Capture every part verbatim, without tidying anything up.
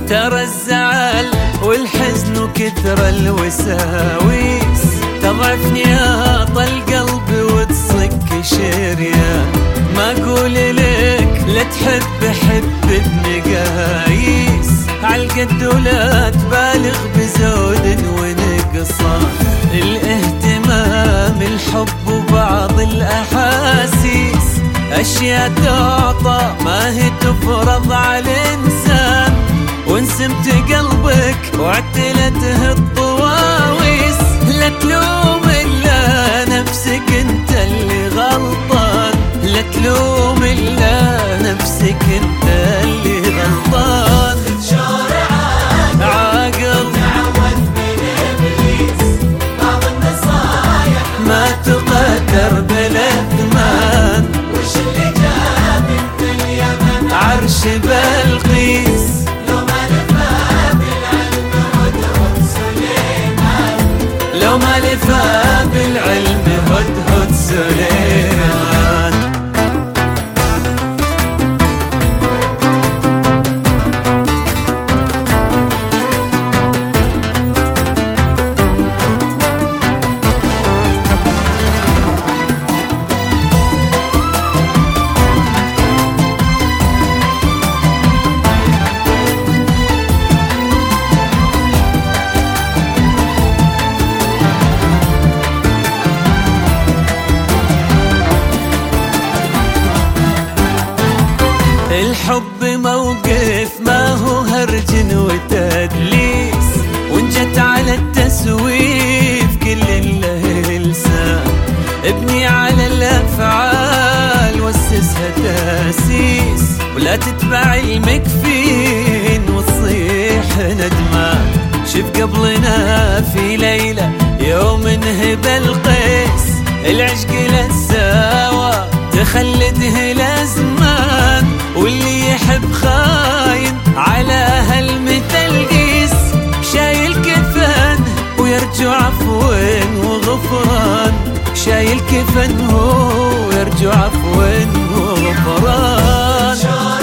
ترى الزعل والحزن وكثر الوساويس تضعفني يا طال قلبي وتصك شريان. ما اقول لك لا تحب حب بمقاييس عالقد ولا تبالغ بزود ونقصان. الاهتمام الحب وبعض الاحاسيس اشياء تعطى ما هي تفرض على الانسان. وانسمت قلبك وعتلته الطواويس لا تلوم الا نفسك انت اللي غلطان. لا تلوم الا نفسك انت اللي غلطان. عاقل تعود من ابليس بعض النصايح ما تقدر بلا ثمان. وش اللي جاب انت اليمن عرش بلقيس لو ما لفى بالعلم هدهد سليمان. لو ما لفى بالعلم هدهد سليمان. الحب موقف ما هو هرج وتدليس وان جت على التسويف كل له لسان. ابني على الافعال واسسها تاسيس ولا تتبع المكفين وتصيح ندمان. شف قبلنا في ليلة يوم انهب القيس العشق للساوى تخلده لازمان. واللي يحب خاين على هالمثل قيس شايل كفن ويرجو عفو وغفران. شايل كفن هو يرجو عفو وغفران.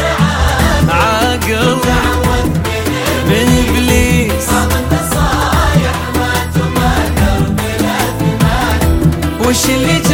عاقل من ابليس بعض النصايح ما تقدر بلا ثمان. وش اللي